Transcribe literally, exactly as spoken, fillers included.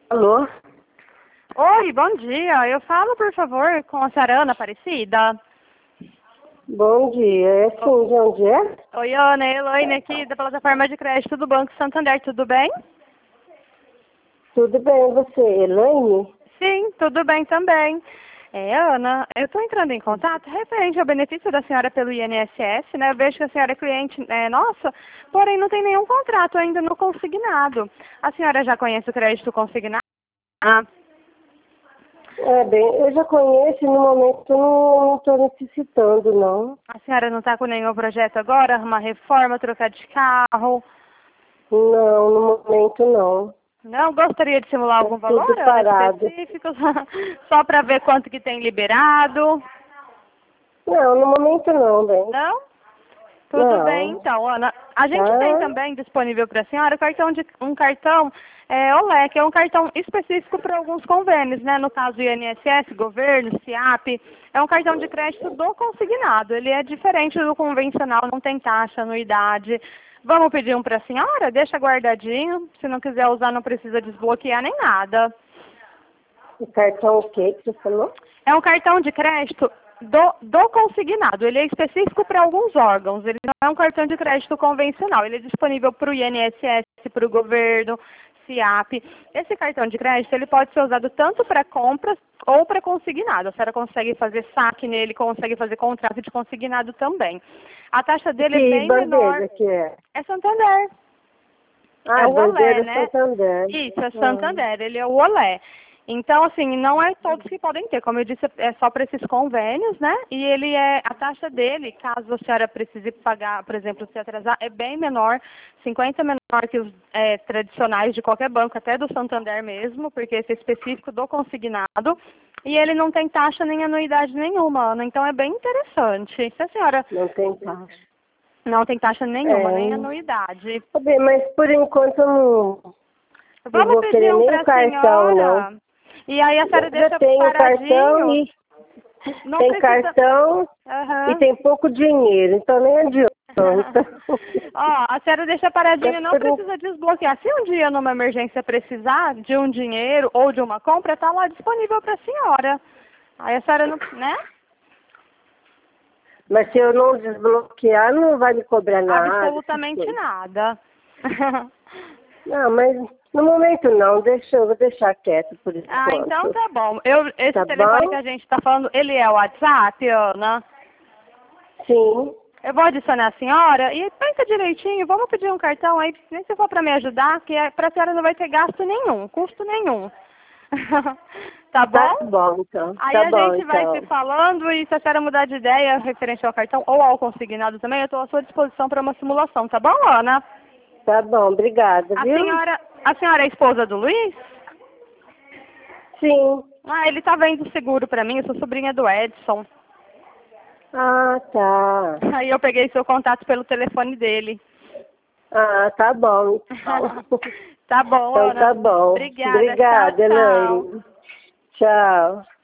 Alô? Oi, bom dia. Eu falo, por favor, com a senhora Ana Aparecida. Bom dia. É sim, de onde é? Oi, Ana, é Elaine aqui da plataforma de crédito do Banco Santander, tudo bem? Tudo bem, você? Elaine? Sim, tudo bem também. É, Ana, eu estou entrando em contato referente ao benefício da senhora pelo I N S S, né? Eu vejo que a senhora é cliente é, nossa, porém não tem nenhum contrato ainda no consignado. A senhora já conhece o crédito consignado? Ah, É, bem, eu já conheço e no momento eu não estou necessitando, não. a senhora não está com nenhum projeto agora? Uma reforma, trocar de carro? Não, no momento não. Não gostaria de simular Tá algum valor, tudo Ana, parado. específico, só para ver quanto que tem liberado? Não, no momento não, bem. Não? Tudo bem, Não. então, Ana. A gente tem Tá? também disponível para a senhora cartão de, um cartão é, Olé, que é um cartão específico para alguns convênios, né? No caso, I N S S, governo, SIAP. É um cartão de crédito do consignado. Ele é diferente do convencional, não tem taxa, anuidade. Vamos pedir um para a senhora? Deixa guardadinho. Se não quiser usar, não precisa desbloquear nem nada. O cartão o quê que você falou? É um cartão de crédito do, do consignado. Ele é específico para alguns órgãos. Ele não é um cartão de crédito convencional. Ele é disponível para o I N S S, para o governo, SIAP. Esse cartão de crédito ele pode ser usado tanto para compras ou para consignado. A senhora consegue fazer saque nele, consegue fazer contrato de consignado também. A taxa dele é Que bem menor. bandeira que é? É Santander. Ah, É o Olé, bandeira né? Santander. Isso, é Ah. Santander, ele é o Olé. Então, assim, não é todos que podem ter. Como eu disse, é só para esses convênios, né? E ele é, a taxa dele, caso a senhora precise pagar, por exemplo, se atrasar, é bem menor, cinquenta menor que os é, tradicionais de qualquer banco, até do Santander mesmo, porque esse é específico do consignado. E ele não tem taxa nem anuidade nenhuma, Ana. Então é bem interessante. Se a senhora Não tem taxa. não tem taxa nenhuma, nem É. anuidade. Tá bem, mas por enquanto eu não, não Vamos vou querer pedir um nem para o a cartão, não. senhora. E aí a senhora Eu já deixa tenho cartão paradinho. e Não tem precisa. cartão e Aham. tem pouco dinheiro, então nem adianta. Ó, a senhora deixa paradinho, Mas não por en- precisa desbloquear. Se um dia numa emergência precisar de um dinheiro ou de uma compra, tá lá disponível para a senhora. Aí a senhora não, né? Mas se eu não desbloquear, não vai me cobrar nada, essas Absolutamente coisas. nada. Não, mas no momento não, deixa, eu vou deixar quieto por Ah, então enquanto. tá bom. Eu, esse Tá telefone que bom? a gente tá falando, ele é o WhatsApp, Ana? Sim. Eu vou adicionar a senhora e pensa direitinho, vamos pedir um cartão aí, nem se for para me ajudar, que é, para a senhora não vai ter gasto nenhum, custo nenhum. Tá Tá bom? bom, então. Aí Tá a bom, gente vai se então. falando e se a senhora mudar de ideia referente ao cartão ou ao consignado também, eu estou à sua disposição para uma simulação, tá bom, Ana? Tá bom, obrigada, A viu? senhora, a senhora é esposa do Luiz? Sim. Ah, ele tá vendo seguro para mim, eu sou sobrinha do Edson. Ah, tá. Aí eu peguei seu contato pelo telefone dele. Ah, tá bom, então. Tá bom, Então Ana. tá bom. Obrigada. Tchau, Obrigada, tchau. Elaine. Tchau.